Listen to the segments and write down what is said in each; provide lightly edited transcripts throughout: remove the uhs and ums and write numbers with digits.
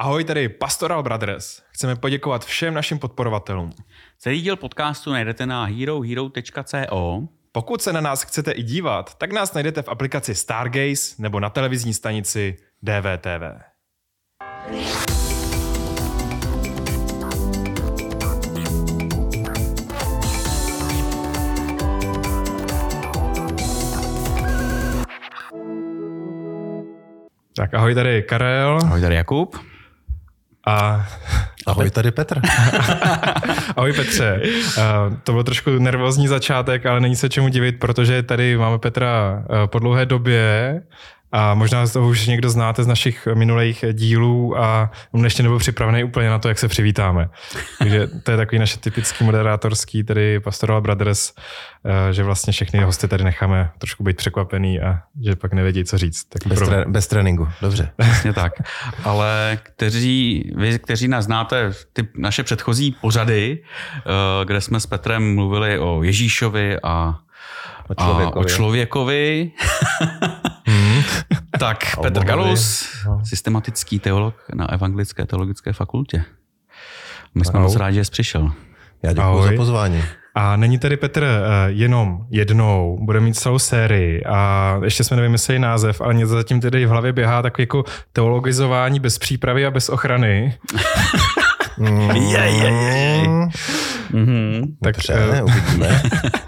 Ahoj, tady Pastoral Brothers. Chceme poděkovat všem našim podporovatelům. Celý díl podcastu najdete na herohero.co. Pokud se na nás chcete i dívat, tak nás najdete v aplikaci Stargaze nebo na televizní stanici DVTV. Tak ahoj, tady Karel. Ahoj, tady Jakub. A ahoj, tady Petr. Ahoj Petře. To byl trošku nervózní začátek, ale není se čemu divit, protože tady máme Petra po dlouhé době a možná to už někdo znáte z našich minulých dílů a on ještě nebyl připravený úplně na to, jak se přivítáme. Takže to je takový naše typický moderátorský, tedy Pastoral Brothers, že vlastně všechny hosty tady necháme trošku být překvapený a že pak nevědí, co říct. Tak bez tréninku, dobře. Přesně tak. Ale vy, kteří nás znáte, ty naše předchozí pořady, kde jsme s Petrem mluvili o Ježíšovi a o člověkovi. Tak Petr Galus, systematický teolog na Evangelické teologické fakultě. My jsme moc rádi, že jsi přišel. Já děkuji za pozvání. A není tady Petr jenom jednou, bude mít celou sérii a ještě jsme nevymysleli název, ale něco zatím tedy v hlavě běhá takový jako teologizování bez přípravy a bez ochrany. Tak uvidíme.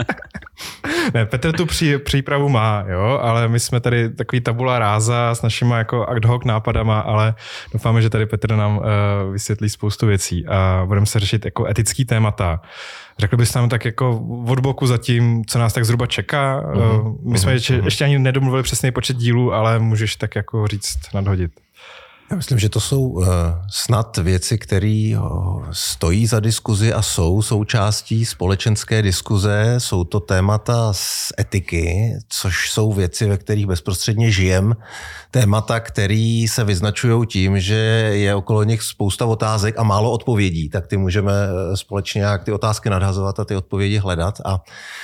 Ne, Petr tu přípravu má, jo, ale my jsme tady takový tabula ráza s našima jako ad hoc nápadama, ale doufáme, že tady Petr nám vysvětlí spoustu věcí a budeme se řešit jako etický témata. Řekl bys nám tak jako od boku zatím, co nás tak zhruba čeká? My jsme ještě ani nedomluvili přesný počet dílů, ale můžeš tak jako říct, nadhodit. Já myslím, že to jsou snad věci, které stojí za diskuzi a jsou součástí společenské diskuze. Jsou to témata z etiky, což jsou věci, ve kterých bezprostředně žijem. Témata, které se vyznačují tím, že je okolo nich spousta otázek a málo odpovědí. Tak ty můžeme společně nějak ty otázky nadhazovat a ty odpovědi hledat. A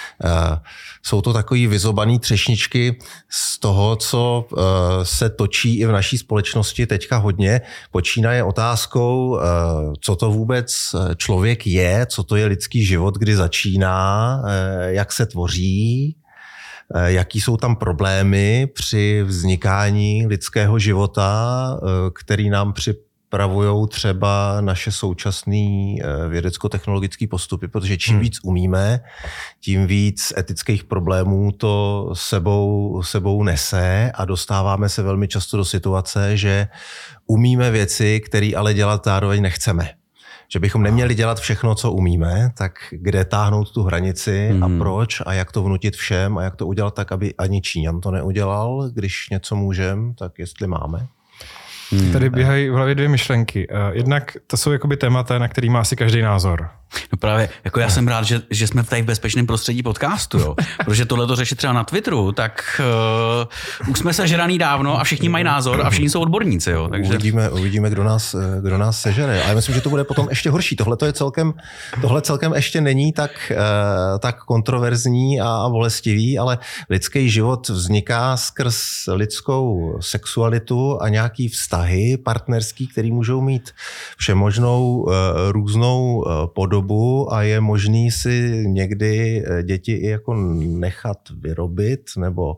jsou to takový vyzobaný třešničky z toho, co se točí i v naší společnosti teďka hodně. Počínaje otázkou, co to vůbec člověk je, co to je lidský život, kdy začíná, jak se tvoří, jaký jsou tam problémy při vznikání lidského života, který nám připravujou třeba naše současné vědecko-technologické postupy, protože čím víc umíme, tím víc etických problémů to sebou nese a dostáváme se velmi často do situace, že umíme věci, které ale dělat zároveň nechceme. Že bychom neměli dělat všechno, co umíme, tak kde táhnout tu hranici a proč a jak to vnutit všem a jak to udělat tak, aby ani Číňan to neudělal, když něco můžeme, tak jestli máme. Tady běhají v hlavě dvě myšlenky. Jednak to jsou jakoby témata, na který má asi každý názor. No právě, jako já jsem rád, že jsme tady v bezpečném prostředí podcastu, jo. Protože tohleto řešit třeba na Twitteru, tak už jsme sežraný dávno a všichni mají názor a všichni jsou odborníci, jo. Takže Uvidíme, kdo nás sežere. Ale myslím, že to bude potom ještě horší. Tohle celkem ještě není tak kontroverzní a bolestivý, ale lidský život vzniká skrz lidskou sexualitu a nějaký vztahy partnerský, který můžou mít všemožnou různou podobu a je možný si někdy děti i jako nechat vyrobit nebo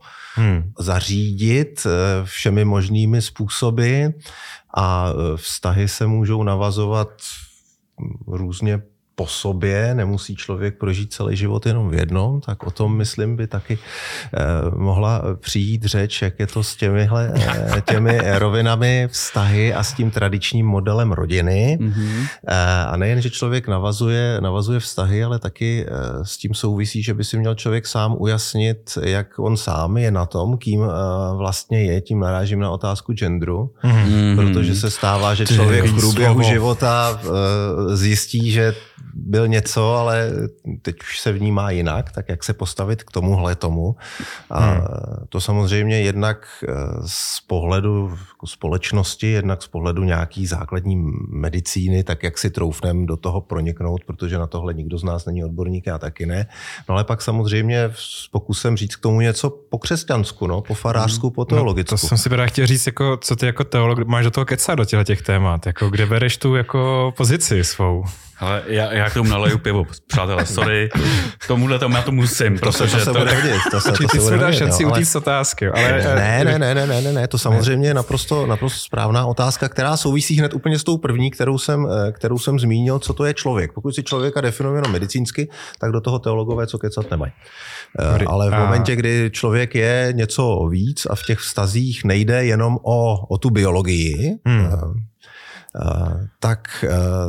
zařídit všemi možnými způsoby a vztahy se můžou navazovat různě po sobě, nemusí člověk prožít celý život jenom v jednom, tak o tom, myslím, by taky mohla přijít řeč, jak je to s těmi rovinami vztahy a s tím tradičním modelem rodiny. A nejen, že člověk navazuje vztahy, ale taky s tím souvisí, že by si měl člověk sám ujasnit, jak on sám je na tom, kým vlastně je, tím narážím na otázku genderu, protože se stává, že člověk v průběhu života zjistí, že byl něco, ale teď už se vnímá jinak, tak jak se postavit k tomuhle tomu. A to samozřejmě jednak z pohledu společnosti, jednak z pohledu nějaký základní medicíny, tak jak si troufnem do toho proniknout, protože na tohle nikdo z nás není odborník, já taky ne. No ale pak samozřejmě s pokusem říct k tomu něco po křesťansku, no, po farářsku, po teologicku. No, to jsem si právě chtěl říct, jako, co ty jako teolog máš do toho kecat do těch témat, jako, kde bereš tu jako pozici svou. Ale já k tomu naleju pivo, přátelé, sorry, tomuhle tomu já to musím, protože to se bude hodit. Ty si dáš šanci utíct otázky. Ale... Ne, to samozřejmě je naprosto správná otázka, která souvisí hned úplně s tou první, kterou jsem zmínil, co to je člověk. Pokud si člověka definujeme jenom medicínsky, tak do toho teologové co kecat nemají. Ale v momentě, kdy člověk je něco víc a v těch vztazích nejde jenom o tu biologii, tak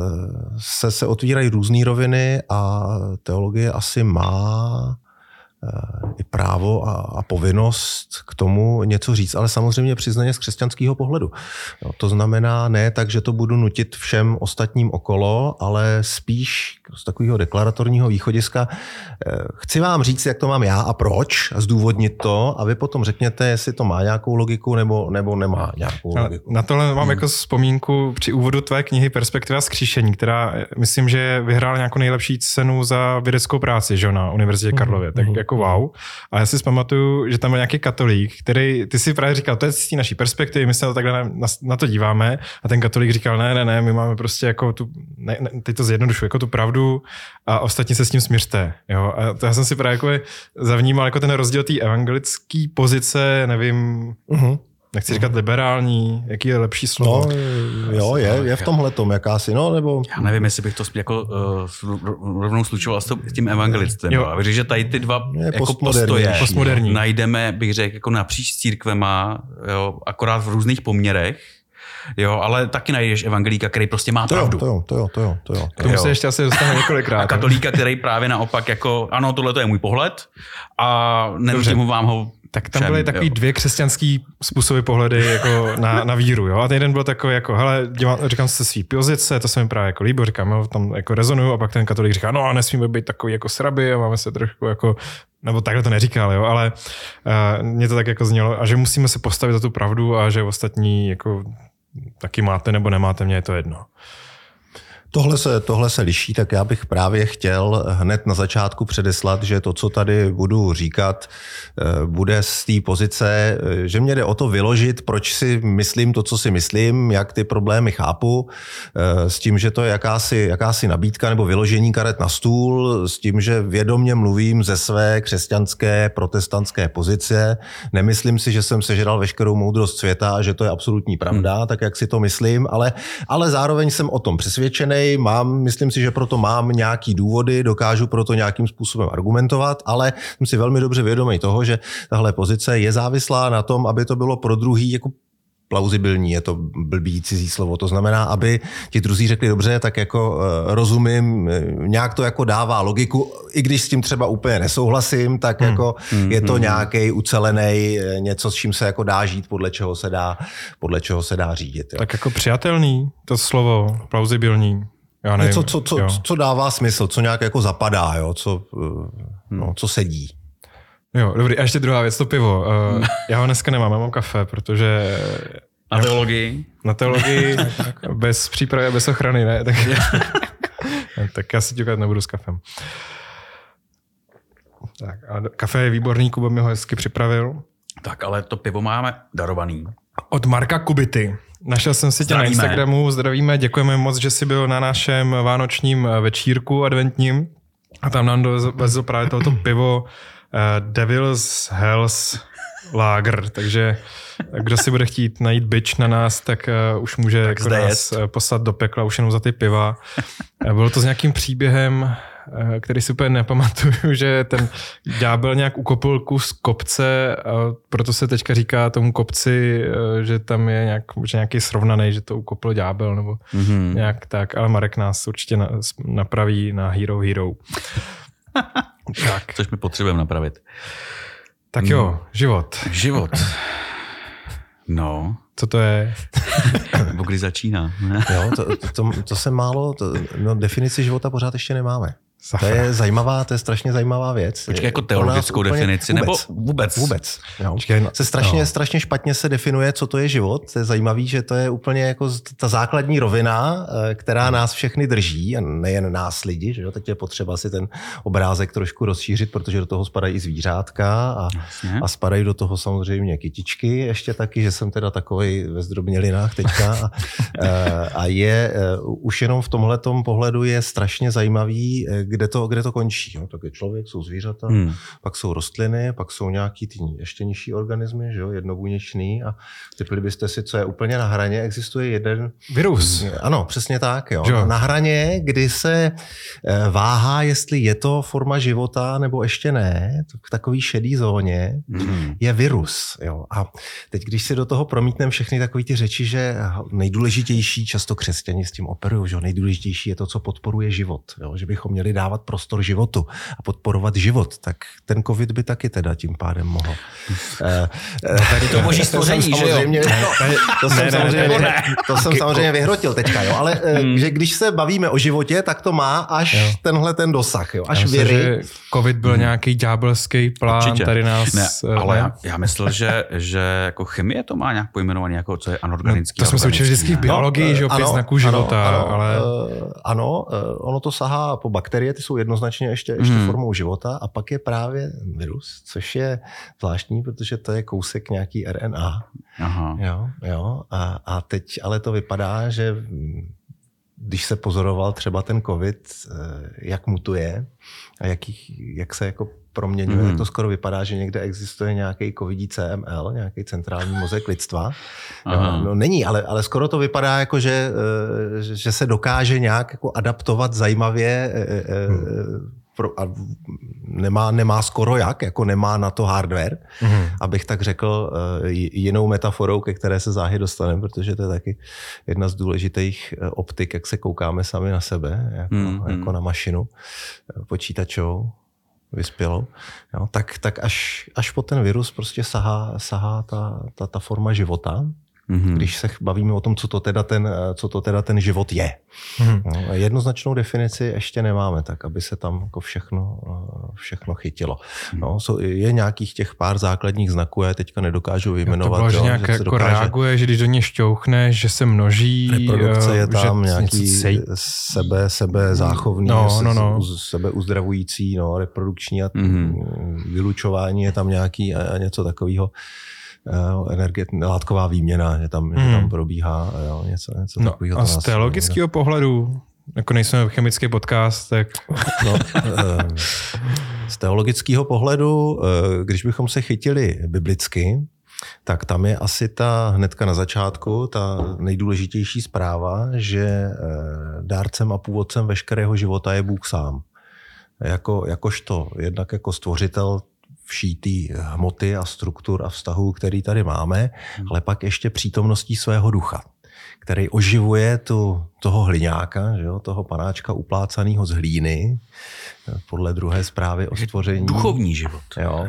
se otvírají různé roviny a teologie asi má i právo a povinnost k tomu něco říct, ale samozřejmě přiznaně z křesťanského pohledu. Jo, to znamená ne tak, že to budu nutit všem ostatním okolo, ale spíš z takového deklaratorního východiska. Chci vám říct, jak to mám já a proč, a zdůvodnit to, a vy potom řekněte, jestli to má nějakou logiku nebo nemá nějakou logiku. Na tohle mám jako vzpomínku při úvodu tvé knihy Perspektiva zkříšení, která myslím, že vyhrála nějakou nejlepší cenu za vědeckou práci, že na Univerzitě Karlově. Tak jako wow. A já si zpamatuju, že tam byl nějaký katolík, který, ty si právě říkal, to je z té naší perspektivy, my se to takhle na to díváme, a ten katolík říkal, ne, my máme prostě jako tu, teď to zjednodušuji, jako tu pravdu a ostatní se s tím smiřte. Jo? A to já jsem si právě jako zavnímal jako ten rozdíl té evangelické pozice, nevím, nechci říkat liberální, jaký je lepší slovo? No, jo, je v tomhletom jakási, no, nebo... Já nevím, jestli bych to jako rovnou slučoval s tím evangelistem. A věřím, že tady ty dva jako postoje najdeme, bych řekl, jako napříč církvema, jo, akorát v různých poměrech. Jo, ale taky najdeš evangelíka, který prostě má pravdu. To jo. K tomu se ještě asi dostane několikrát. A katolíka, který právě naopak jako, ano, tohle to je můj pohled a nenutím vám ho. Tak tam byly takový dvě křesťanský způsoby pohledy jako na víru, jo. A ten jeden byl takový jako, hele, říkám se svý pozice, to se mi právě jako líbilo, říkám, jo, tam jako rezonuju, a pak ten katolík říká, no a nesmíme být takový jako sraby a máme se trošku jako, nebo takhle to neříkal, jo, ale mě to tak jako znělo, a že musíme se postavit za tu pravdu a že ostatní jako taky máte nebo nemáte, mně je to jedno. Tohle se liší, tak já bych právě chtěl hned na začátku předeslat, že to, co tady budu říkat, bude z té pozice, že mě jde o to vyložit, proč si myslím to, co si myslím, jak ty problémy chápu, s tím, že to je jakási nabídka nebo vyložení karet na stůl, s tím, že vědomě mluvím ze své křesťanské protestantské pozice. Nemyslím si, že jsem sežral veškerou moudrost světa a že to je absolutní pravda, tak jak si to myslím, ale zároveň jsem o tom přesvědčený. Myslím si, že proto mám nějaký důvody, dokážu proto nějakým způsobem argumentovat, ale jsem si velmi dobře vědomý toho, že tahle pozice je závislá na tom, aby to bylo pro druhý jako plauzibilní, je to blbý cizí slovo, to znamená, aby ti druzí řekli dobře, tak jako rozumím, nějak to jako dává logiku, i když s tím třeba úplně nesouhlasím, tak jako je to nějaký ucelený něco, s čím se jako dá žít, podle čeho se dá řídit. Jo. Tak jako přijatelný to slovo, plauzibilní. Já nevím, něco, co dává smysl, co nějak jako zapadá, jo, co sedí. Jo, dobrý. A ještě druhá věc, to pivo. Já ho dneska nemám, já mám kafe, protože... Na teologii bez přípravy a bez ochrany, ne? Tak já si ťukat nebudu s kafem. Tak, a kafe je výborný, Kuba mi ho hezky připravil. Tak, ale to pivo máme darovaný. Od Marka Kubity. Našel jsem si tě na Instagramu, zdravíme, děkujeme moc, že jsi byl na našem vánočním večírku adventním a tam nám dovezl právě tohoto pivo Devil's Hells Lager, takže kdo si bude chtít najít bič na nás, tak už může jako nás poslat do pekla už jenom za ty piva. Bylo to s nějakým příběhem, který si úplně nepamatuju, že ten ďábel nějak ukopil kus kopce a proto se teďka říká tomu kopci, že tam je nějaký srovnaný, že to ukopil ďábel nebo nějak tak, ale Marek nás určitě napraví na Hero. Tak. Což my potřebujeme napravit. Tak jo, život. No. Co to je? Nebo kdy začíná. Jo, to se málo, definici života pořád ještě nemáme. To je zajímavá, to je strašně zajímavá věc. Počkej, jako teologickou definici, nebo vůbec? Vůbec. Jo. Strašně špatně se definuje, co to je život. To je zajímavý, že to je úplně jako ta základní rovina, která nás všechny drží, a nejen nás lidi. Že jo? Teď je potřeba si ten obrázek trošku rozšířit, protože do toho spadají i zvířátka a spadají do toho samozřejmě kytičky. Ještě taky, že jsem teda takovej ve zdrobnělinách teďka. A je už jenom v tomhletom pohledu je strašně zajímavý, kde to končí. Jo? Tak je člověk, jsou zvířata, pak jsou rostliny, pak jsou nějaký ty ještě nižší organismy, že jo? Jednobuněčný, a typli byste si, co je úplně na hraně, existuje jeden... Virus. Ano, přesně tak. Jo? Na hraně, kdy se váhá, jestli je to forma života, nebo ještě ne, v takový šedý zóně je virus. Jo? A teď, když si do toho promítneme všechny takové ty řeči, že nejdůležitější, často křesťani s tím operují, že nejdůležitější je to, co podporuje život. Jo? Že bychom měli dávat prostor životu a podporovat život, tak ten covid by taky teda tím pádem mohl. Tady to boží stvoření, že jo? To jsem samozřejmě vyhrotil teďka, jo? Ale že když se bavíme o životě, tak to má až tenhle ten dosah, jo? Až viry. Že covid byl nějaký ďábelský plán. Určitě. Tady nás... Ne, ale já myslel, že jako chemie to má nějak pojmenovaný, jako co je anorganický. To jsme se učili vždycky v biologii, že opět znaků života. Ale... Ano, ono to sahá po bakterie, ty jsou jednoznačně ještě formou života, a pak je právě virus, což je zvláštní, protože to je kousek nějaký RNA. Aha. Jo. A teď ale to vypadá, že když se pozoroval třeba ten covid, jak mutuje a jak se jako proměňuje, tak to skoro vypadá, že někde existuje nějaký covidí CML, nějaký centrální mozek lidstva. No, není, ale skoro to vypadá jako, že se dokáže nějak jako adaptovat zajímavě a nemá skoro jako nemá na to hardware, abych tak řekl jinou metaforou, ke které se záhy dostaneme, protože to je taky jedna z důležitých optik, jak se koukáme sami na sebe, jako na mašinu počítačovou, vyspělou. Jo, tak až po ten virus prostě sahá ta forma života, když se bavíme o tom, co to teda ten život je. No, jednoznačnou definici ještě nemáme, tak aby se tam jako všechno chytilo. No, je nějakých těch pár základních znaků, já teďka nedokážu vyjmenovat. To bylo, že nějak že jako reaguje, že když do něj šťouchneš, že se množí. Reprodukce je tam nějaký sebezáchovný, sebeuzdravující, reprodukční a vylučování je tam nějaký a něco takového. Látková výměna, že tam probíhá něco takového. A z teologického pohledu, jako nejsme chemický podcast, tak... Z teologického pohledu, když bychom se chytili biblicky, tak tam je asi hnedka na začátku ta nejdůležitější zpráva, že dárcem a původcem veškerého života je Bůh sám. Jakožto jednak jako stvořitel všítý hmoty a struktur a vztahů, který tady máme, ale pak ještě přítomností svého ducha, který oživuje toho hliňáka, že jo, toho panáčka uplácaného z hlíny, podle druhé zprávy o stvoření. Duchovní život. Jo,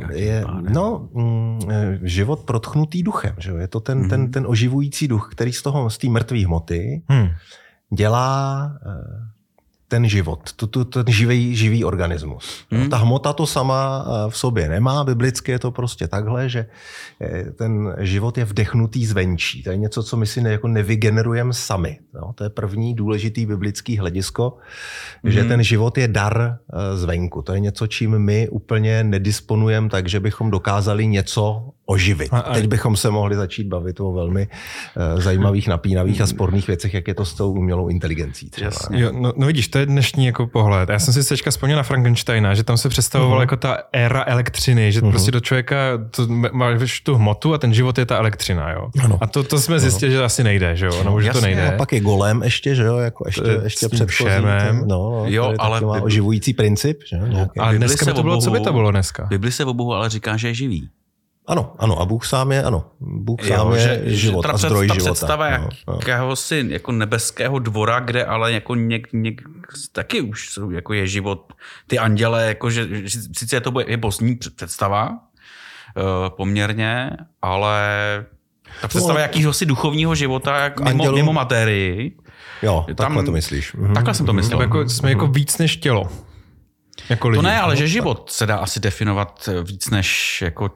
život protchnutý duchem. Že jo? Je to ten oživující duch, který z té mrtvé hmoty dělá ten život, ten živý organismus. Ta hmota to sama v sobě nemá, biblicky je to prostě takhle, že ten život je vdechnutý zvenčí. To je něco, co my si nevygenerujeme sami. No, to je první důležitý biblický hledisko, že ten život je dar zvenku. To je něco, čím my úplně nedisponujeme, takže bychom dokázali něco oživit. Teď bychom se mohli začít bavit o velmi zajímavých, napínavých a sporných věcech, jak je to s tou umělou inteligencí. Třeba. Jo, no vidíš, to je dnešní jako pohled. Já jsem si teďka vzpomněl na Frankensteina, že tam se představovala jako ta éra elektřiny, že prostě do člověka máš tu hmotu a ten život je ta elektřina. Jo? A to jsme zjistili, že asi nejde, že jo? No, že to nejde. A pak je golem ještě, že jo? Jako ještě před všemem. Ale má oživující princip. Že? Ale dneska by to bylo, co by to bylo dneska? Bibli se o Bohu ale říká, že je živý. Ano, a Bůh sám je život a zdroj života. Ta představa jakéhosi jako nebeského dvora, kde ale jako taky už jako je život. Ty anděle, jako že sice to je božní představa poměrně, ale ta představa jakýhosi duchovního života jako mimo materii. Jo, takhle to myslíš. Takhle jsem to myslel. Jako jsme jako víc než tělo. Jako lidi. To ne, ale že život se dá asi definovat víc než jako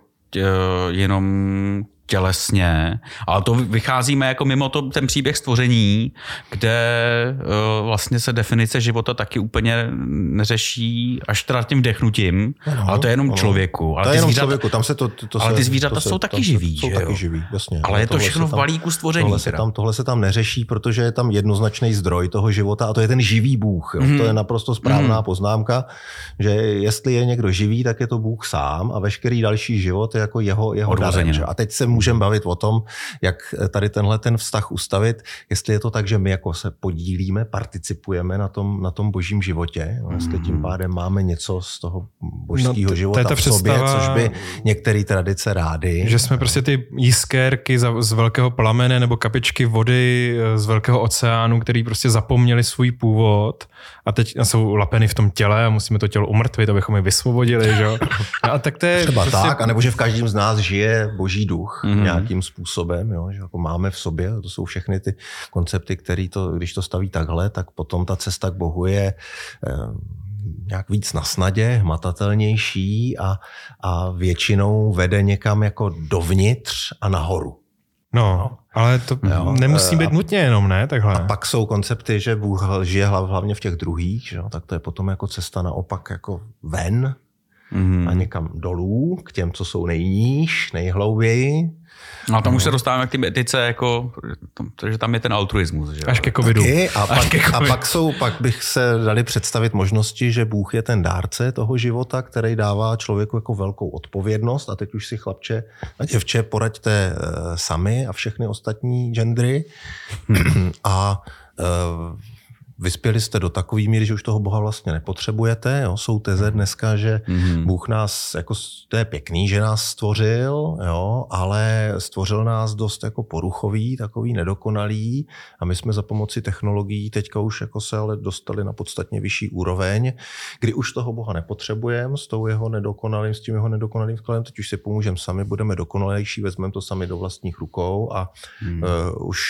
jenom tělesně, ale to vycházíme jako mimo ten příběh stvoření, kde vlastně se definice života taky úplně neřeší až teda tím vdechnutím, ale to je jenom člověku. Ale to je jenom člověku, tam se ale ty zvířata jsou taky živí, jsou taky živí, jasně. Ale je to všechno v balíku stvoření. Tohle se tam neřeší, protože je tam jednoznačný zdroj toho života a to je ten živý Bůh. To je naprosto správná poznámka, že jestli je někdo živý, tak je to Bůh sám a veškerý další život je jako jeho darem. A teď se můžeme bavit o tom, jak tady ten vztah ustavit, jestli je to tak, že my jako se podílíme, participujeme na tom božím životě, jestli tím pádem máme něco z toho božského života v sobě, což by některé tradice rády. Že jsme prostě ty jiskérky z velkého plamene nebo kapičky vody z velkého oceánu, který prostě zapomněli svůj původ a teď jsou lapeny v tom těle a musíme to tělo umrtvit, abychom je vysvobodili. Že? A tak to je třeba prostě... tak, anebo že v každém z nás žije boží duch nějakým způsobem, jo? Že jako máme v sobě, to jsou všechny ty koncepty, které to, když to staví takhle, tak potom ta cesta k Bohu je nějak víc na snadě, hmatatelnější a většinou vede někam jako dovnitř a nahoru. No, ale to nemusí být nutně jenom, ne? Takhle. A pak jsou koncepty, že Bůh žije hlavně v těch druhých, že? Tak to je potom jako cesta naopak jako ven a někam dolů, k těm, co jsou nejníž, nejhlouběji. No tam už se dostáváme k té etice, jako, že tam je ten altruismus. Že? Až ke covidu. Pak bych se dali představit možnosti, že Bůh je ten dárce toho života, který dává člověku jako velkou odpovědnost a teď už si chlapče a děvče poraďte sami a všechny ostatní gendry a vyspěli jste do takový míry, že už toho Boha vlastně nepotřebujete. Jo? Jsou teze dneska, že Bůh nás, jako, to je pěkný, že nás stvořil, jo? Ale stvořil nás dost jako poruchový, takový nedokonalý a my jsme za pomoci technologií teďka už jako se ale dostali na podstatně vyšší úroveň, kdy už toho Boha nepotřebujeme s tím jeho nedokonalým skladem, teď už si pomůžeme sami, budeme dokonalejší, vezmeme to sami do vlastních rukou a už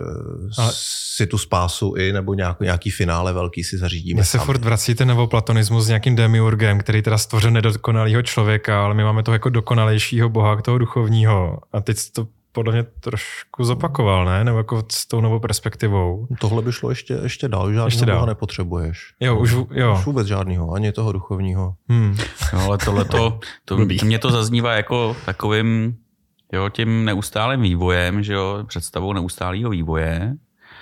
si tu spásu i nebo nějaký finále velký si zařídíme. Mně se furt vracíte neoplatonismus s nějakým demiurgem, který teda stvořil nedokonalýho člověka, ale my máme toho jako dokonalejšího boha, toho duchovního. A teď to podle mě trošku zopakoval, ne? Nebo jako s tou novou perspektivou. Tohle by šlo ještě dál, žádného boha nepotřebuješ. Jo, už vůbec žádného, ani toho duchovního. No, ale tohleto, mě to zaznívá jako takovým tím neustálým vývojem, že jo, představou neustálého vývoje.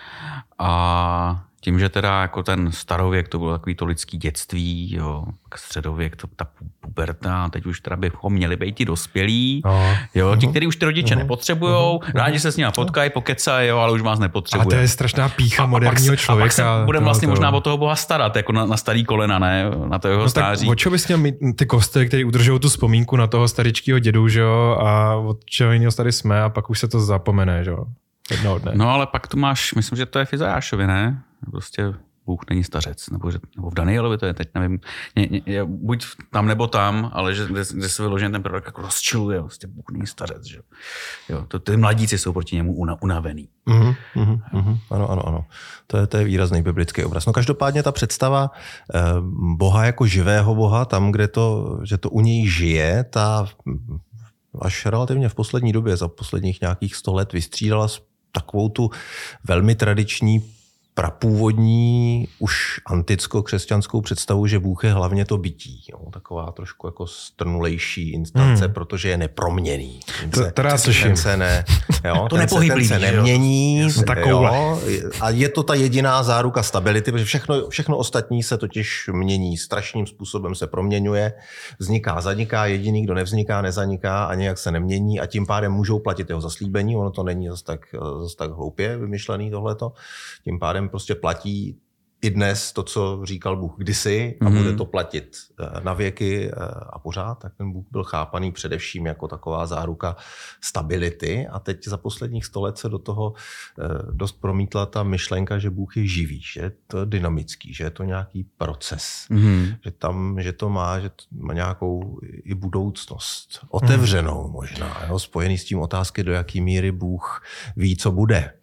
A tím, že teda jako ten starověk, to bylo takový to lidský dětství, jo, středověk, ta puberta, teď už teda bychom měli být ti dospělí, jo, ti, kteří už ty rodiče nepotřebujou, rádi se s nimi potkají, pokecají, jo, ale už vás nepotřebují. A to je strašná pýcha moderního člověka. A pak se budeme vlastně možná od toho Boha starat, jako na starý kolena, ne, na to jeho stáří. Tak o čeho bys měl mít ty kostely, který udržují tu vzpomínku na toho staričkýho dědu, že jo, a od čeho jiného tady jsme a pak už se to zapomene, že jo. No ale pak tu máš, myslím, že to je v Izajášovi, ne? Prostě Bůh není stařec, nebo v Danielovi to je, teď nevím, buď tam nebo tam, ale kde se vyložený ten prorok jako rozčiluje, prostě Bůh není stařec, že jo. Ty mladíci jsou proti němu unavený. Ano. To je výrazný biblický obraz. No každopádně ta představa Boha jako živého Boha, tam, že to u něj žije, ta až relativně v poslední době, za posledních nějakých 100 let vystřídala takovou tu velmi tradiční prapůvodní už anticko-křesťanskou představu, že Bůh je hlavně to bytí. Jo? Taková trošku jako strnulejší instance, protože je neproměnný. Ten se nemění. A je to ta jediná záruka stability, protože všechno ostatní se totiž mění. Strašným způsobem se proměňuje. Vzniká, zaniká, jediný, kdo nevzniká, nezaniká a nějak se nemění a tím pádem můžou platit jeho zaslíbení. Ono to není zase tak hloupě vymyšlený tohleto. Tím pádem prostě platí i dnes to, co říkal Bůh kdysi a bude to platit na věky a pořád, tak ten Bůh byl chápaný především jako taková záruka stability a teď za posledních 100 let se do toho dost promítla ta myšlenka, že Bůh je živý, že je to dynamický, že je to nějaký proces, že to má nějakou i budoucnost, otevřenou možná, jo, spojený s tím otázky, do jaký míry Bůh ví, co bude.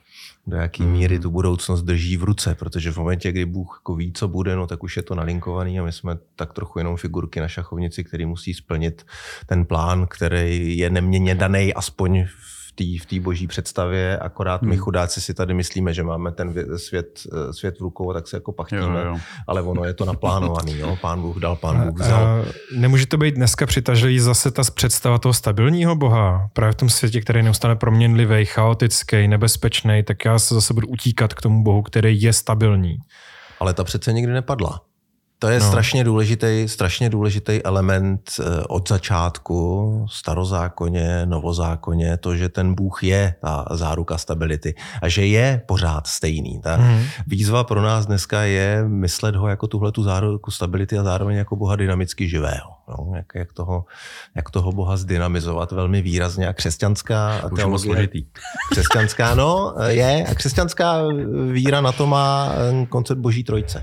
do jaký míry tu budoucnost drží v ruce, protože v momentě, kdy Bůh jako ví, co bude, no tak už je to nalinkovaný a my jsme tak trochu jenom figurky na šachovnici, který musí splnit ten plán, který je neměnně daný aspoň v té boží představě, akorát my chudáci si tady myslíme, že máme ten svět v rukou, tak se jako pachtíme, ale ono je to naplánovaný, jo? Pán Bůh dal, Pán Bůh vzal. Nemůže to být dneska přitažlivý zase ta představa toho stabilního Boha, právě v tom světě, který je neustále proměnlivý, chaotický, nebezpečný, tak já se zase budu utíkat k tomu Bohu, který je stabilní. Ale ta přece nikdy nepadla. To je strašně důležitý element od začátku, starozákoně, novozákoně, to, že ten Bůh je ta záruka stability a že je pořád stejný. Ta výzva pro nás dneska je myslet ho jako tuhletu záruku stability a zároveň jako Boha dynamicky živého. No, jak toho Boha zdynamizovat velmi výrazně a křesťanská teologie. Křesťanská, je a křesťanská víra na to má koncept Boží trojce.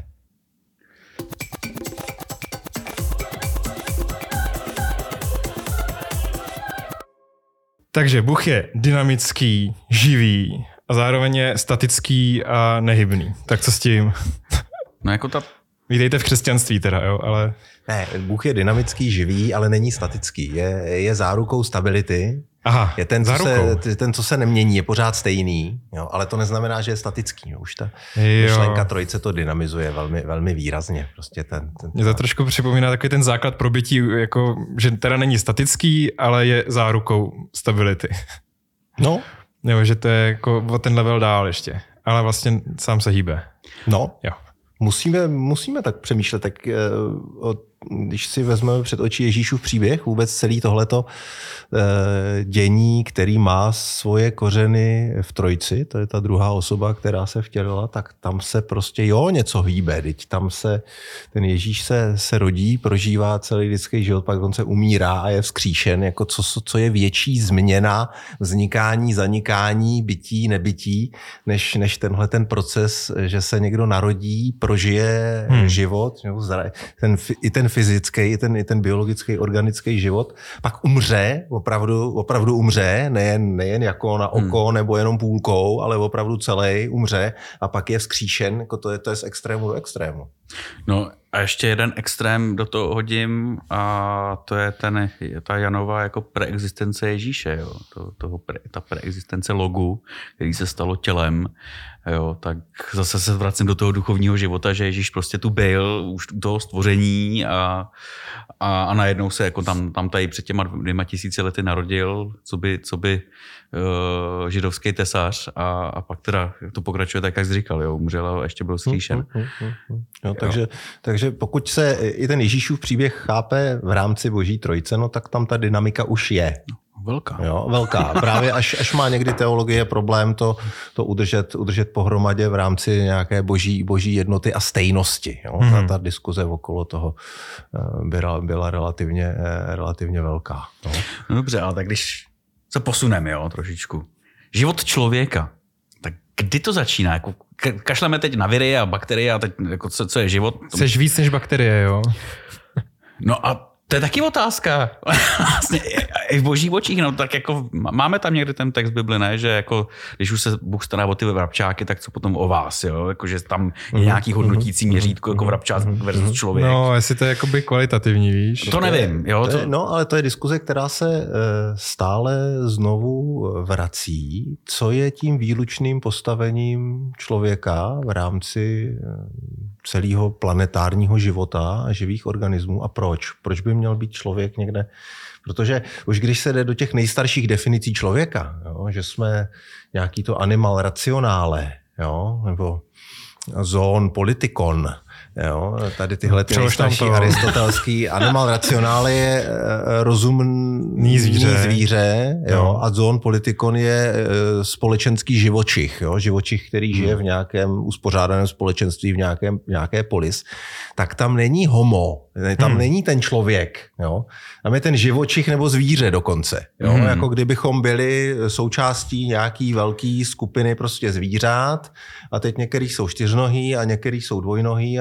Takže Bůh je dynamický, živý a zároveň je statický a nehybný. Tak co s tím? No jako Vítejte v křesťanství teda, jo, ale... Ne, Bůh je dynamický, živý, ale není statický. Je zárukou stability. Aha, je ten, co se nemění, je pořád stejný, jo, ale to neznamená, že je statický. Jo. Už ta myšlenka trojice to dynamizuje velmi, velmi výrazně. Prostě Mě to trošku připomíná takový ten základ pro bytí, jako, že teda není statický, ale je zárukou stability. No. Jo, že to je jako o ten level dál ještě, ale vlastně sám se hýbe. No, jo. Musíme tak přemýšlet, tak když si vezmeme před oči Ježíšův příběh, vůbec celý tohleto dění, který má svoje kořeny v Trojci, to je ta druhá osoba, která se vtělila, tak tam se prostě něco hýbe, teď tam se ten Ježíš se rodí, prožívá celý lidský život, pak on se umírá a je vzkříšen, jako co je větší změna, vznikání, zanikání, bytí, nebytí, než tenhle ten proces, že se někdo narodí, prožije život, i ten fyzický, i ten biologický, organický život, pak umře, opravdu umře, nejen jako na oko nebo jenom půlkou, ale opravdu celý umře a pak je vzkříšen, jako to je z extrému do extrému. No a ještě jeden extrém do toho hodím a to je ta Janova jako preexistence Ježíše, jo? Ta preexistence logu, který se stalo tělem, jo? Tak zase se vracím do toho duchovního života, že Ježíš prostě tu byl už u toho stvoření a najednou se jako tam tady před těma 2000 lety narodil, co by židovský tesař a pak teda to pokračuje tak, jak jsi říkal, jo? Umřel a ještě byl vzkříšen. Jo, takže pokud se i ten Ježíšův příběh chápe v rámci Boží trojice, no tak tam ta dynamika už je. Velká. Jo, velká. Právě až má někdy teologie problém to udržet pohromadě v rámci nějaké boží jednoty a stejnosti. Jo? Ta diskuze okolo toho byla relativně velká. No. No dobře, ale tak když se posuneme trošičku. Život člověka. Tak kdy to začíná? Jako, kašleme teď na viry a bakterie a teď jako co je život? Jseš víc než bakterie, jo? No a to je taky otázka. Vlastně i v božích očích, no tak jako máme tam někdy ten text Bibli, ne, že jako když už se Bůh stará o ty vrabčáky, tak co potom o vás, jo, jakože tam je nějaký hodnotící měřítko jako vrabčák versus člověk. No, jestli to je jakoby kvalitativní, víš. To nevím, jo. No, ale to je diskuze, která se stále znovu vrací, co je tím výlučným postavením člověka v rámci celého planetárního života a živých organismů a proč? Proč by měl být člověk někde? Protože už když se jde do těch nejstarších definicí člověka, jo, že jsme nějaký to animal rationale, jo, nebo zoon politikon, jo, tady tyhle nejstarší aristotelský animal rationale je rozumný zvíře jo, a zoon politikon je společenský živočich, jo, živočich, který žije v nějakém uspořádaném společenství, v nějaké polis, tak tam není homo, tam není ten člověk, jo, tam je ten živočich nebo zvíře dokonce, jo, jako kdybychom byli součástí nějaký velký skupiny prostě zvířat a teď některých jsou čtyřnohý a některých jsou dvojnohý a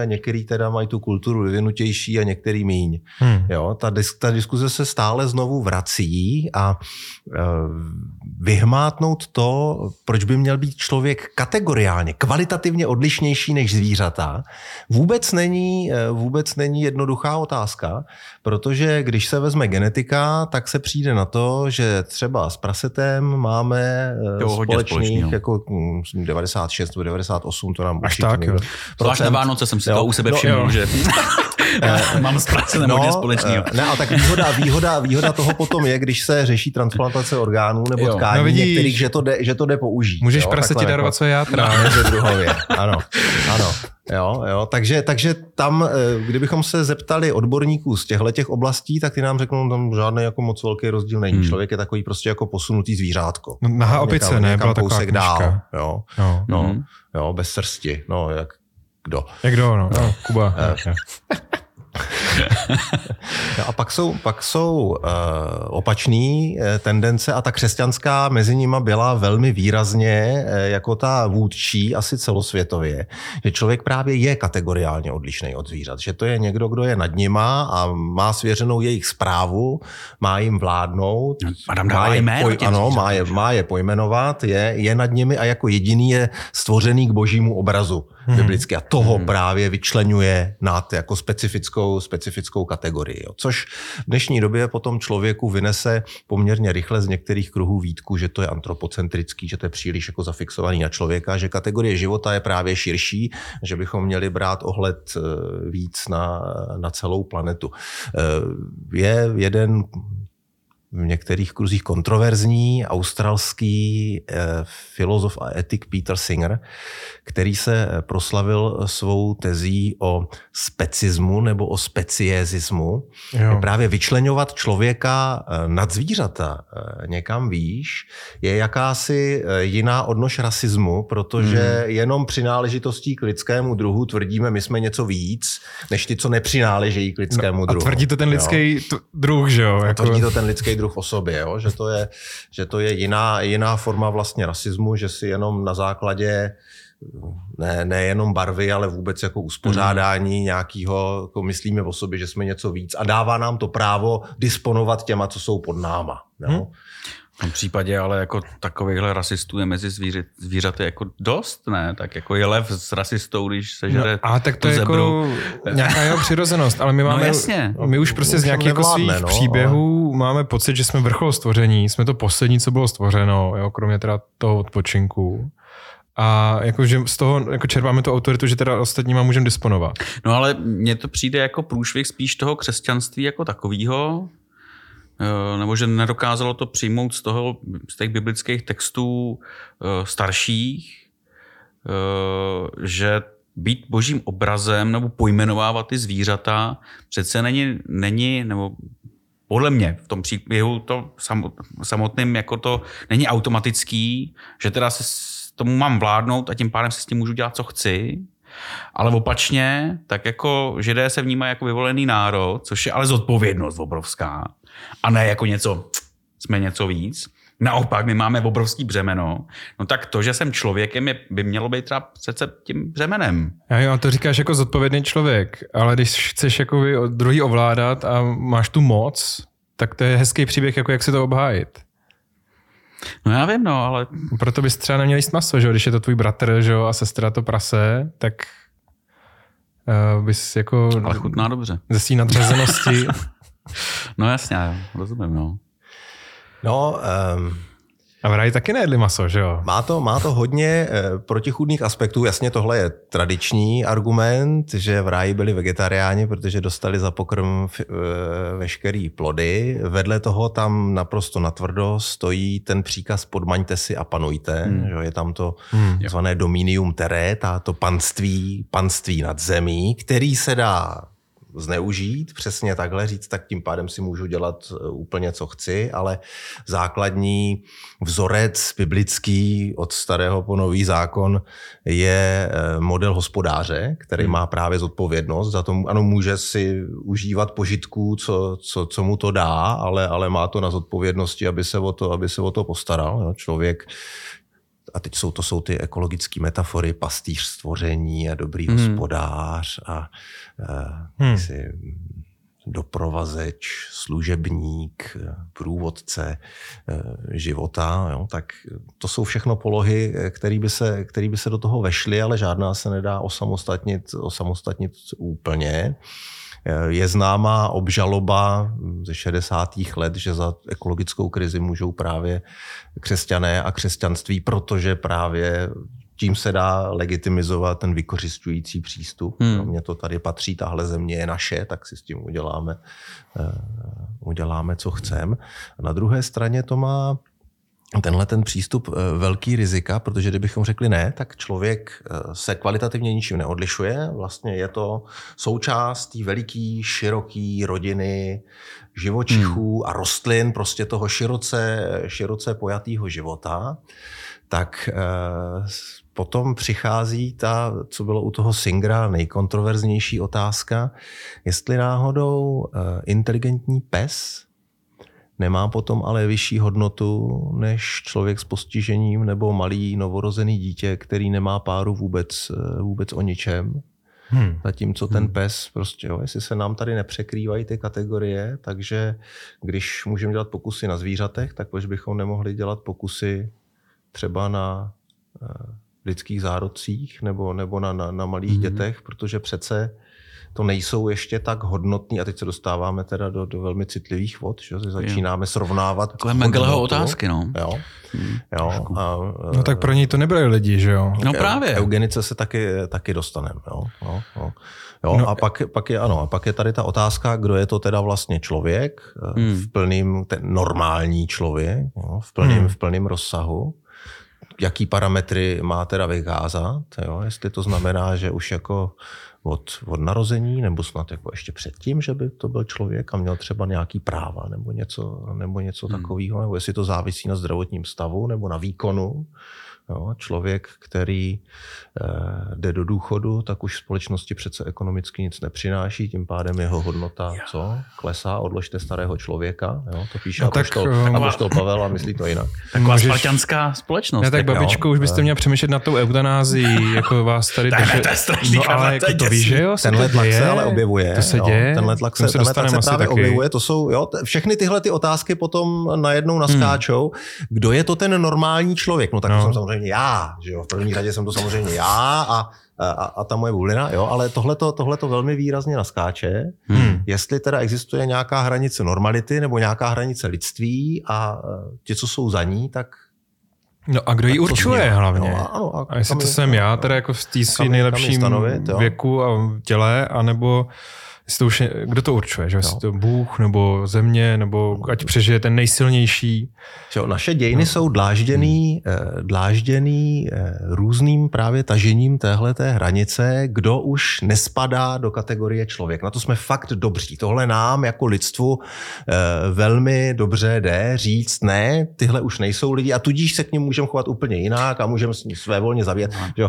a některý teda mají tu kulturu vyvinutější a některý míň. Jo, ta diskuze se stále znovu vrací a vyhmátnout to, proč by měl být člověk kategoriálně, kvalitativně odlišnější než zvířata, vůbec není jednoduchá otázka, protože když se vezme genetika, tak se přijde na to, že třeba s prasetem máme společných jako 96 nebo 98, to nám až tak. Zvlášť na Vánoce jsem si to u sebe všiml, že mám s prasetem hodně společného. Ne, a tak výhoda toho potom je, když se řeší transplantace orgánů nebo tkání některých, že to jde použít. Můžeš praseti darovat své játra. Ano. Jo, takže tam, kdybychom se zeptali odborníků z těchto oblastí, tak ty nám řeknou, tam žádný jako moc velký rozdíl není. Člověk je takový prostě jako posunutý zvířátko. Nahá opice, ne? Byla taková knížka. Dál, jo, bez srsti. No, jak kdo? Kuba. No a pak jsou opačné tendence a ta křesťanská mezi nimi byla velmi výrazně jako ta vůdčí asi celosvětově, že člověk právě je kategoriálně odlišný od zvířat, že to je někdo, kdo je nad nima a má svěřenou jejich správu, má jim vládnout, má je pojmenovat, je nad nimi a jako jediný je stvořený k božímu obrazu biblicky a toho právě vyčleňuje nad jako specifickou kategorii. Jo. Což v dnešní době potom člověku vynese poměrně rychle z některých kruhů výtku, že to je antropocentrický, že to je příliš jako zafixovaný na člověka, že kategorie života je právě širší, že bychom měli brát ohled víc na celou planetu. Je jeden v některých kruzích kontroverzní australský filozof a etik Peter Singer, který se proslavil svou tezí o specismu nebo o speciesismu. Právě vyčleňovat člověka nad zvířata někam výš je jakási jiná odnož rasismu, protože jenom přináležitostí k lidskému druhu tvrdíme, my jsme něco víc, než ty, co nepřináležejí k lidskému druhu. A tvrdí to ten lidský druh, že jo? Jako... Tvrdí to ten lidský druh o sobě, jo? Že to je jiná forma vlastně rasismu, že si jenom na základě nejenom barvy, ale vůbec jako uspořádání nějakého, jako myslíme o sobě, že jsme něco víc a dává nám to právo disponovat těma, co jsou pod náma. Jo? V tom případě ale jako takovýchhle rasistů je mezi zvířaty jako dost, ne? Tak jako je lev s rasistou, když se žere a tak to je jako nějaká jeho přirozenost, ale my máme, my už prostě z nějakých jako svých příběhů máme pocit, že jsme vrchol stvoření, jsme to poslední, co bylo stvořeno, jo, kromě teda toho odpočinku. A jakože z toho jako čerpáme tu autoritu, že teda ostatníma můžeme disponovat. No ale mně to přijde jako průšvih spíš toho křesťanství jako takového, nebo že nedokázalo to přijmout z těch biblických textů starších, že být božím obrazem nebo pojmenovávat ty zvířata přece není nebo podle mě v tom příběhu to samotným jako to není automatický, že teda se tomu mám vládnout a tím pádem si s tím můžu dělat, co chci. Ale opačně, tak jako Židé se vnímají jako vyvolený národ, což je ale zodpovědnost obrovská. A ne jako jsme něco víc. Naopak, my máme obrovský břemeno. No tak to, že jsem člověkem, by mělo být třeba přece tím břemenem. Jo, to říkáš jako zodpovědný člověk, ale když chceš jako druhý ovládat a máš tu moc, tak to je hezký příběh, jako jak si to obhájit. No já vím, no, ale... Proto bys třeba neměl jíst maso, že? Když je to tvůj bratr, že? A sestra to prase, tak bys jako... Ale chutná dobře. Ze svý nadřazenosti. No jasně, rozumím, no. No... A v ráji taky nejedli maso, že jo? Má to hodně protichůdných aspektů. Jasně, tohle je tradiční argument, že v ráji byli vegetariáni, protože dostali za pokrm veškerý plody. Vedle toho tam naprosto natvrdo stojí ten příkaz podmaňte si a panujte. Že je tam to zvané dominium terrae, to panství nad zemí, který se dá zneužít, přesně takhle říct, tak tím pádem si můžu dělat úplně, co chci, ale základní vzorec biblický od starého po nový zákon je model hospodáře, který má právě zodpovědnost za to, ano, může si užívat požitků, co mu to dá, ale má to na zodpovědnosti, aby se o to postaral. Člověk a teď to jsou ty ekologické metafory, pastýř stvoření a dobrý hospodář a doprovazeč, služebník, průvodce života, jo, tak to jsou všechno polohy, které by se do toho vešly, ale žádná se nedá osamostatnit úplně. Je známá obžaloba ze 60. let, že za ekologickou krizi můžou právě křesťané a křesťanství, protože právě tím se dá legitimizovat ten vykořisťující přístup. Mně to tady patří, tahle země je naše, tak si s tím uděláme co chceme. Na druhé straně to má tenhle ten přístup velký rizika, protože kdybychom řekli ne, tak člověk se kvalitativně ničím neodlišuje. Vlastně je to součást té veliký, široký rodiny živočichů a rostlin, prostě toho široce pojatého života. Tak potom přichází ta, co bylo u toho Singera, nejkontroverznější otázka, jestli náhodou inteligentní pes nemá potom ale vyšší hodnotu než člověk s postižením nebo malý novorozený dítě, který nemá páru vůbec o ničem. Zatímco ten pes, prostě, jestli se nám tady nepřekrývají ty kategorie, takže když můžeme dělat pokusy na zvířatech, tak proč bychom nemohli dělat pokusy třeba na lidských zárodcích nebo na malých dětech, protože přece to nejsou ještě tak hodnotní, a teď se dostáváme teda do velmi citlivých vod, že začínáme srovnávat. Takové Mengeleho otázky, no. Jo. No tak pro něj to nebyli lidi, že jo? No právě. Eugenice se taky dostaneme, jo. A pak je tady ta otázka, kdo je to teda vlastně člověk, v plným, ten normální člověk, jo, v plným rozsahu. Jaký parametry má teda vykázat, jo? Jestli to znamená, že už jako od narození, nebo snad jako ještě předtím, že by to byl člověk a měl třeba nějaký práva nebo něco takového, nebo jestli to závisí na zdravotním stavu nebo na výkonu. Jo, člověk, který jde do důchodu, tak už společnosti přece ekonomicky nic nepřináší, tím pádem jeho hodnota klesá, odložte starého člověka. Jo, to píše apoštol Pavel a myslí to jinak. Taková spartanská společnost. Ne, tak babičko, už byste měl přemýšlet nad tou eutanází, jako vás tady... To je strašný, ale jako to víš, že jo? Tenhle tlak se ale objevuje. To se děje. Tenhle tlak se právě objevuje. To jsou, všechny tyhle ty otázky potom najednou naskáčou. Kdo je to ten normální člověk? No tak to jsem samozřejmě já, že jo? V první řadě jsem to samozřejmě já a ta moje bublina, jo? Ale tohleto velmi výrazně naskáče. Jestli teda existuje nějaká hranice normality nebo nějaká hranice lidství a ti, co jsou za ní, tak... No a kdo ji určuje hlavně? No, a jestli to jsem já, teda jako v té svým nejlepším věku a těle, anebo to už kdo to určuje? Že? Jestli to Bůh nebo země, nebo ať přežije ten nejsilnější. Naše dějiny jsou dlážděný různým právě tažením téhleté hranice, kdo už nespadá do kategorie člověk. Na to jsme fakt dobří. Tohle nám jako lidstvu velmi dobře jde říct, ne, tyhle už nejsou lidi a tudíž se k nim můžeme chovat úplně jinak a můžeme s ní svévolně zabíjet.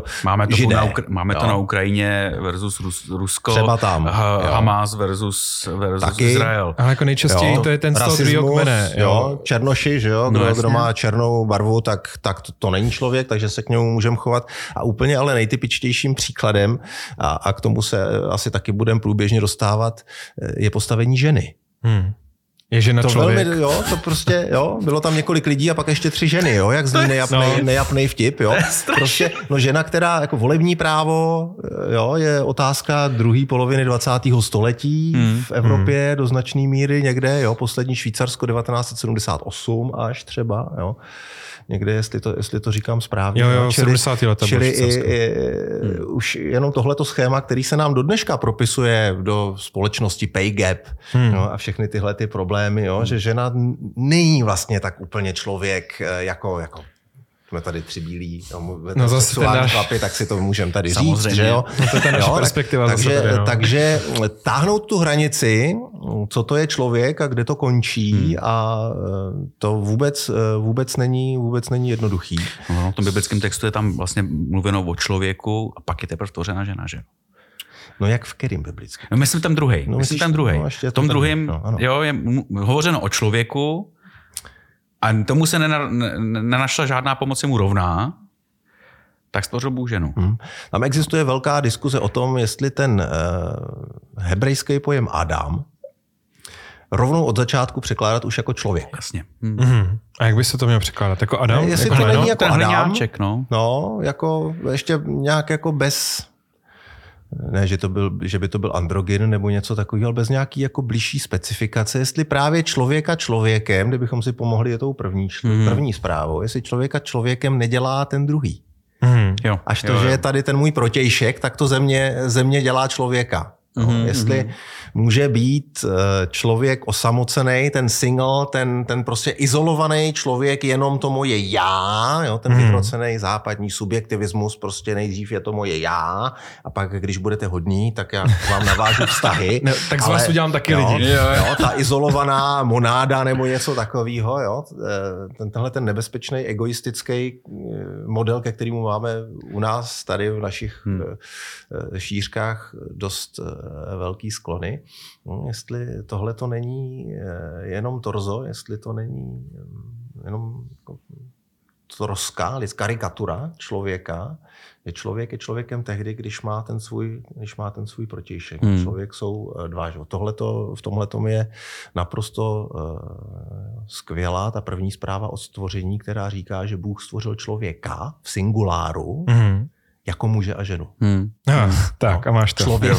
Máme to na Ukrajině versus Rusko. Třeba tam. Hamas versus Izrael. Ale jako nejčastěji to je ten z toho druhého kmene. Černoši, že jo? Kdo má černou barvu, tak to není člověk, takže se k němu můžeme chovat. A úplně ale nejtypičtějším příkladem, a k tomu se asi taky budeme průběžně dostávat, je postavení ženy. Je žena to člověk. Velmi, to prostě, bylo tam několik lidí a pak ještě 3 ženy, jak zní nejapnej vtip, Prostě, žena, která jako volební právo, je otázka druhé poloviny 20. století v Evropě do značné míry někde, poslední Švýcarsko 1978 až třeba, někde, jestli to říkám správně. Jo, 70. leta. Čili už jenom tohleto schéma, který se nám do dneška propisuje do společnosti pay gap a všechny tyhle ty problémy, že žena není vlastně tak úplně člověk jako jsme tady 3 bílí, sexuální chlapi, tak si to můžeme tady říct, že jo? To je ta naše perspektiva. Takže táhnout tu hranici, co to je člověk a kde to končí a to vůbec není jednoduchý. No, v tom biblickém textu je tam vlastně mluveno o člověku a pak je teprve tvořena žena, že jo? No jak v kterým biblickém? No myslím tam druhý. V tom druhém je hovořeno o člověku, a tomu se nenašla žádná pomoc, je mu rovná. tak stvořil Bůh ženu. Tam existuje velká diskuze o tom, jestli ten hebrejský pojem Adam rovnou od začátku překládat už jako člověk. Jasně. A jak by se to mělo překládat? Jako Adam? Jestli jako to není jako Adam, hliňáček, no, jako ještě nějak jako bez, ne, že by to byl androgyn nebo něco takového, ale bez nějaký jako bližší specifikace, jestli právě člověka člověkem, kdybychom si pomohli je tou první zprávou, jestli člověka člověkem nedělá ten druhý. Jo, Až to, že je tady ten můj protějšek, tak to země dělá člověka. No, jestli může být člověk osamocený, ten single, ten prostě izolovaný člověk, jenom to moje já, jo, ten vyhrocený západní subjektivismus, prostě nejdřív je to moje já, a pak, když budete hodní, tak já vám navážu vztahy. No, tak z vás udělám taky lidi. Jo, ta izolovaná monáda nebo něco takového, jo, tenhle ten nebezpečný egoistický model, ke kterému máme u nás tady v našich šířkách dost velký sklony. Jestli tohle to není jenom torzo, jestli to není jenom troska, karikatura člověka, člověk je člověkem tehdy, když má ten svůj protějšek. Člověk jsou dva. V tomhletom je naprosto skvělá ta první zpráva o stvoření, která říká, že Bůh stvořil člověka v singuláru jako muže a ženu. Tak, a máš to. Člověk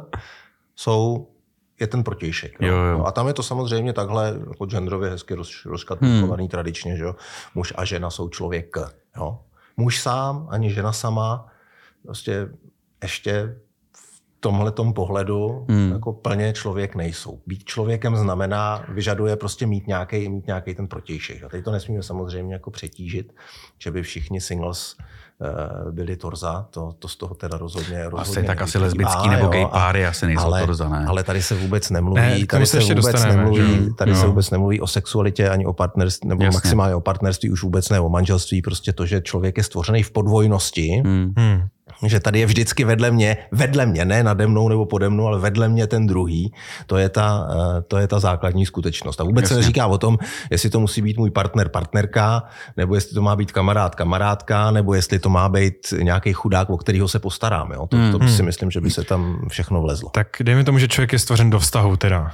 je ten protějšek. Jo. No, a tam je to samozřejmě takhle jako genderově hezky rozkatlikovaný tradičně, že jo. Muž a žena jsou člověk. Jo. Muž sám ani žena sama prostě ještě v tomhletom pohledu jako plně člověk nejsou. Být člověkem vyžaduje prostě mít nějaký ten protějšek. A teď to nesmíme samozřejmě jako přetížit, že by všichni singles byli torza, to z toho teda rozhodně asi tak asi lesbický nebo gay páry asi nejsou torza, ne? Ale tady se vůbec nemluví, tady se vůbec nemluví o sexualitě ani o partnerství, nebo maximálně o partnerství, už vůbec ne o manželství, prostě to, že člověk je stvořený v podvojnosti, že tady je vždycky vedle mě, ne nade mnou nebo pode mnou, ale vedle mě ten druhý, to je ta základní skutečnost. A vůbec se neříká o tom, jestli to musí být můj partner, partnerka, nebo jestli to má být kamarád, kamarádka, nebo jestli to má být nějaký chudák, o kterého se postarám. Jo? To si myslím, že by se tam všechno vlezlo. Tak dejme tomu, že člověk je stvořen do vztahu teda.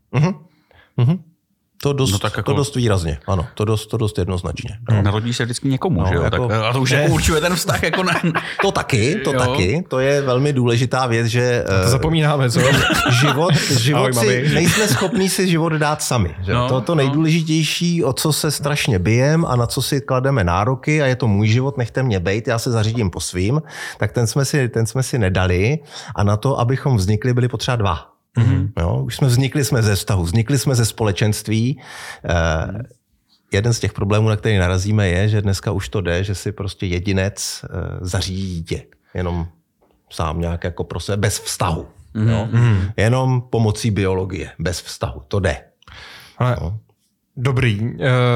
To dost výrazně, ano, to dost jednoznačně. Narodí se vždycky někomu, že jo? Jako, tak, a to už určuje ten vztah. Jako To taky, to je velmi důležitá věc, že to zapomínáme, co? život nejsme schopní si život dát sami. Že? To nejdůležitější, o co se strašně bijem a na co si klademe nároky, a je to můj život, nechte mě bejt, já se zařídím po svým, tak ten jsme si nedali, a na to, abychom vznikli, byli potřeba dva. Jo, už vznikli jsme ze vztahu, vznikli jsme ze společenství. Jeden z těch problémů, na který narazíme, je, že dneska už to jde, že si prostě jedinec zařídí dítě. Jenom sám nějak jako pro sebe, bez vztahu. Jo? Jenom pomocí biologie, bez vztahu. To jde. Ale dobrý.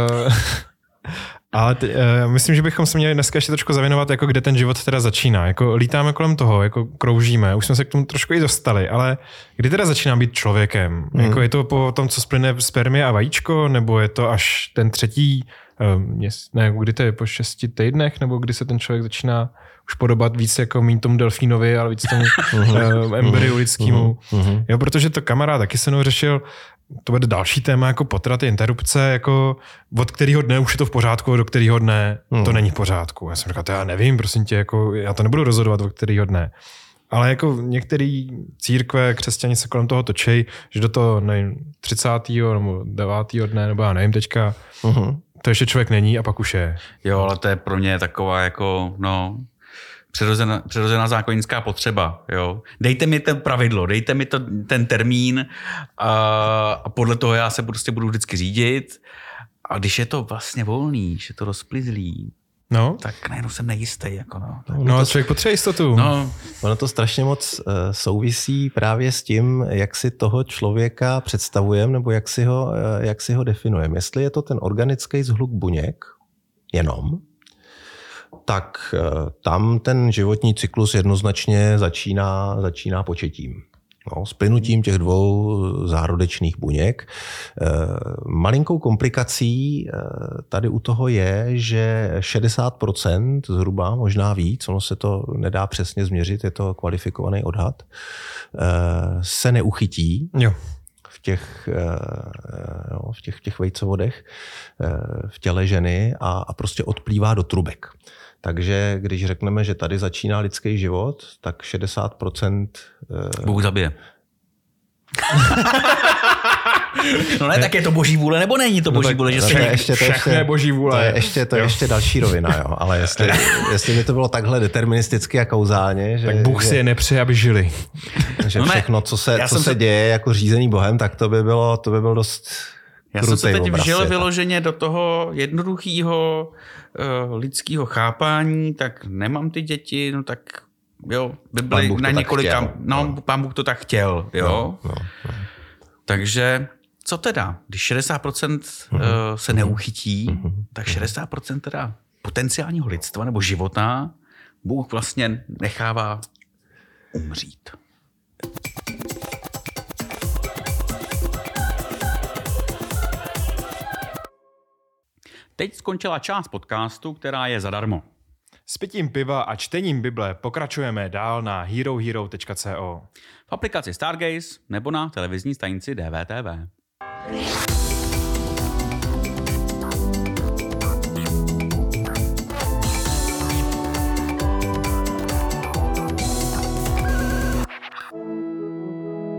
Ale myslím, že bychom se měli dneska ještě trošku zavěnovat, jako kde ten život teda začíná. Jako lítáme kolem toho, jako kroužíme, už jsme se k tomu trošku i dostali, ale kdy teda začíná být člověkem? Jako je to po tom, co splyne spermie a vajíčko, nebo je to až ten třetí, kdy to je po 6 týdnech, nebo kdy se ten člověk začíná už podobat víc jako míň tomu delfínovi, ale víc tomu embryu lidskému. Jo, protože to kamarád taky se mnou řešil, to bude další téma, jako potraty, interrupce, jako od kterého dne už je to v pořádku, do kterého dne to není v pořádku. Já jsem říkal, to já nevím, prosím tě, jako já to nebudu rozhodovat, od kterého dne. Ale jako některé církve, křesťani se kolem toho točí, že do toho 30. nebo 9. dne, nebo já nevím teďka, to ještě člověk není a pak už je. Jo, ale to je pro mě taková jako, přirozená zákonnická potřeba. Jo. Dejte mi to pravidlo, dejte mi ten termín a podle toho já se prostě budu vždycky řídit. A když je to vlastně volný, že je to rozplizlý, tak najednou jsem nejistý. Jako a člověk potřebuje jistotu. Ono to strašně moc souvisí právě s tím, jak si toho člověka představujeme, nebo jak si ho definujeme. Jestli je to ten organický zhluk buněk jenom, tak tam ten životní cyklus jednoznačně začíná početím. No, s plynutím těch 2 zárodečných buněk. Malinkou komplikací tady u toho je, že 60%, zhruba, možná víc, ono se to nedá přesně změřit, je to kvalifikovaný odhad, se neuchytí. Jo. V těch vejcovodech v těle ženy a prostě odplývá do trubek. Takže když řekneme, že tady začíná lidský život, tak 60%... Bůh zabije. No ne, tak je to boží vůle, nebo není to boží vůle, že se všechno je boží vůle. To je ještě další rovina, jo. Ale jestli by to bylo takhle deterministicky a kauzálně, že... Tak Bůh si je nepřeje, aby žili. Že všechno, co se děje jako řízený Bohem, tak to by bylo dost... Já jsem se teď vžil vyloženě do toho jednoduchého lidského chápání, tak nemám ty děti, no tak jo, Bibli na několika, Pán Bůh to tak chtěl, jo. No. Takže co teda, když 60% se neuchytí, tak 60% teda potenciálního lidstva nebo života Bůh vlastně nechává umřít. Teď skončila část podcastu, která je zadarmo. S pitím piva a čtením Bible pokračujeme dál na herohero.co. V aplikaci Stargaze nebo na televizní stanici DVTV.